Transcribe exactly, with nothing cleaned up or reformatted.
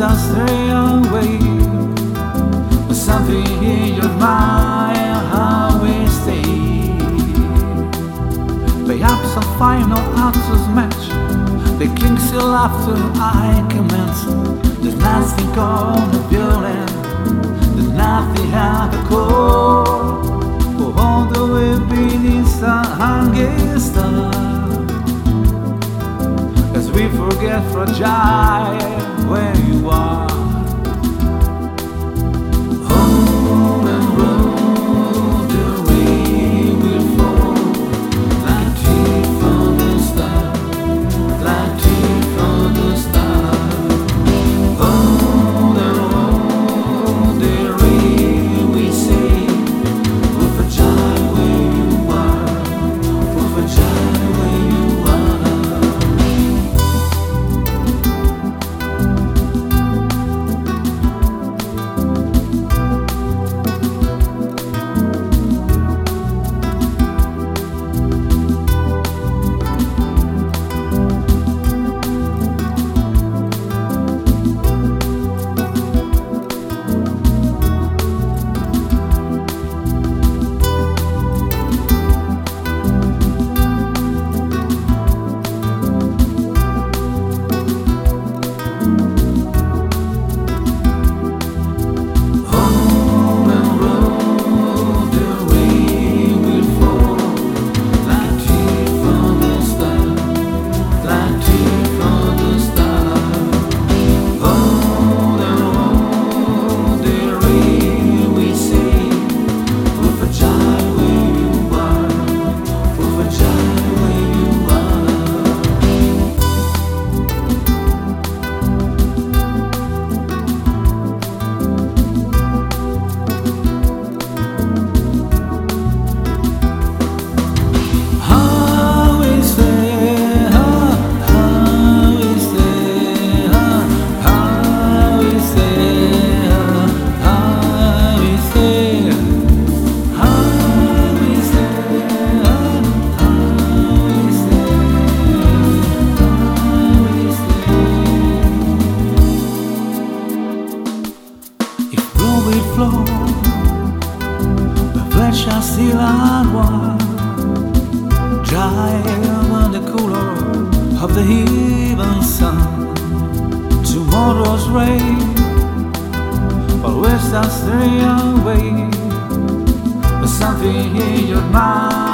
I stray away, but something in your mind always stay. Perhaps I'll find no answers match the king still after I commence. There's nothing on the building, there's nothing at the core. For all the way beneath the hanging star, as we forget fragile where you are. Home and road, the rain will fall like tea from the star, like tea from the star. Home and road, the rain we say, we're fragile where you are, we're fragile where you are. Flow, the flesh are still unwarm, dry under the cooler of the even sun. Tomorrow's rain always starts stray away, but something in your mind